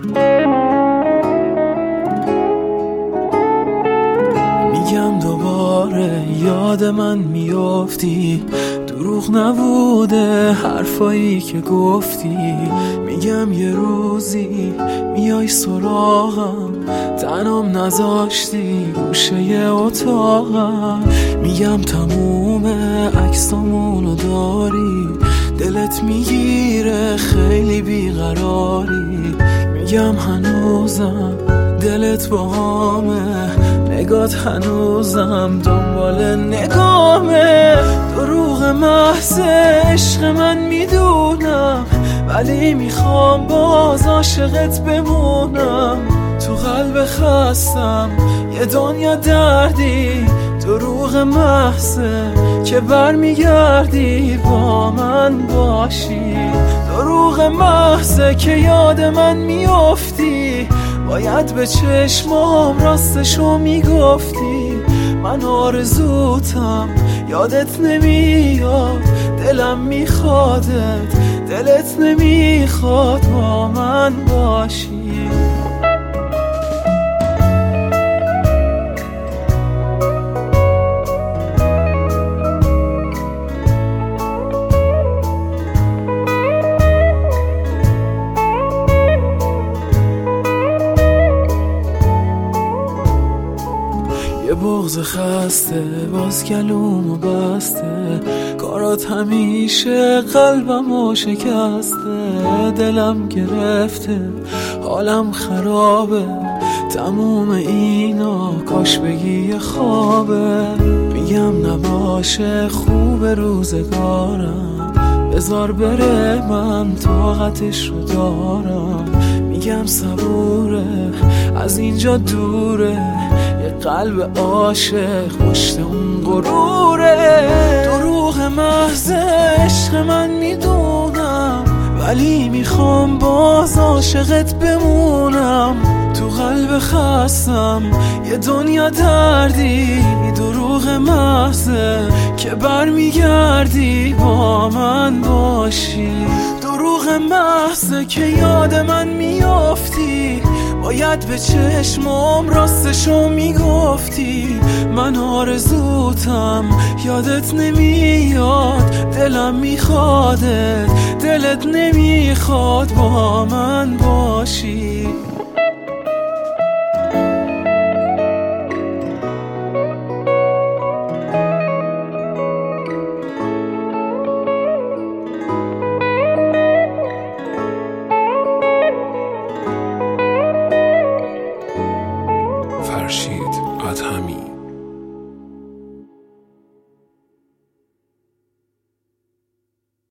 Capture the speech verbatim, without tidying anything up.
میگم دوباره یاد من میافتی، دروغ نبوده حرفایی که گفتی. میگم یه روزی میای سراغم، تنام نذاشتی گوشه اتاقم. میگم تموم عکسامونو داری، دلت میگیره خیلی بیقراری. میگم هنوزم دلت باهامه، نگات هنوزم دنبال نگامه. دروغ محض عشق من میدونم، ولی میخوام باز عاشقت بمونم. تو قلب خستم یه دنیا دردی، دروغ محضه که برمیگردی با من باشی. دروغ محضه که یاد من میافتی، باید به چشمام راستشو میگفتی. من آرزوتم یادت نمیاد، دلم میخوادت، دلت نمیخواد با من باشی. یه بغض خسته باز کلومو بسته، کارات همیشه قلبمو شکسته. دلم گرفته حالم خرابه، تموم اینا کاش بگی یه خوابه. میگم نباشه خوب روزگارم، بذار بره من طاقتش رو دارم. میگم صبوره از اینجا دوره، یه قلب عاشق پشت اون غروره. دروغ محض عشق من میدونم، ولی میخوام باز عاشقت بمونم. تو قلب خستم یه دنیا دردی، دروغ محضه که برمیگردی با من باشی. دروغ محضه که یاد من میافتی، باید به چشمام راستشو میگفتی. من آرزوتم یادت نمیاد، دلم میخوادت، دلت نمیخواد با من باشی. فرشید ادهمی.